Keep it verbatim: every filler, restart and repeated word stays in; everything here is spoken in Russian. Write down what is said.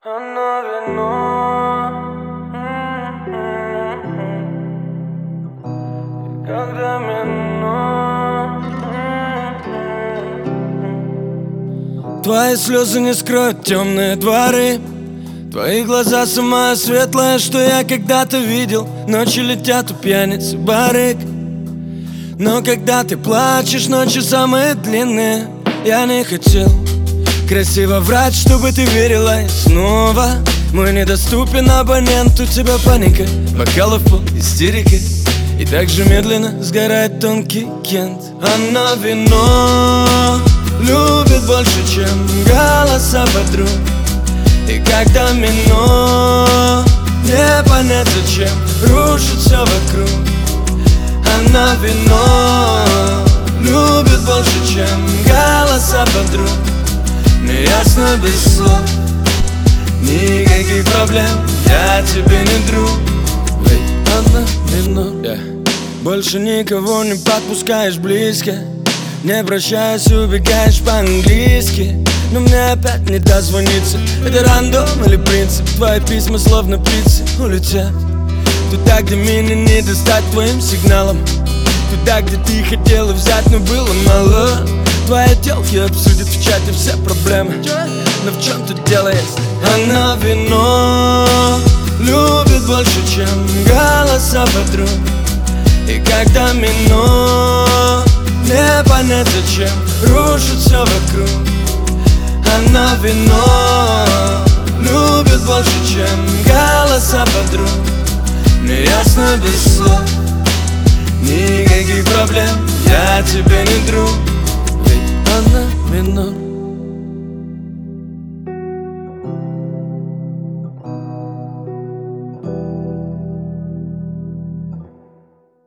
Она вино, когда мино. Твои слезы не скроют темные дворы. Твои глаза самое светлое, что я когда-то видел. Ночи летят у пьяниц и барыг. Но когда ты плачешь, ночи самые длинные. Я не хотел красиво врать, чтобы ты верила. И снова мой недоступен абонент. У тебя паника, бокалов пол, истерика. И так же медленно сгорает тонкий кент. Она вино любит больше, чем голоса подруг. И когда мино, не понять зачем рушит все вокруг. Она вино любит больше, чем голоса подруг. Мне ясно без слов, никаких проблем, я тебе не друг. Ведь она вино, yeah. Больше никого не подпускаешь близко. Не прощаясь, убегаешь по-английски. Но мне опять не дозвониться. Это рандом или принцип? Твои письма словно птицы улетят туда, где меня не достать твоим сигналом. Туда, где ты хотела взять, но было мало. Твои телки обсудят в чате все проблемы. Но в чем тут дело есть? Она вино любит больше, чем голоса подруг. И когда мино, не понять зачем рушит все вокруг. Она вино любит больше, чем голоса подруг. Мне ясно без слов, никаких проблем, я тебе не друг. Ведь она вино.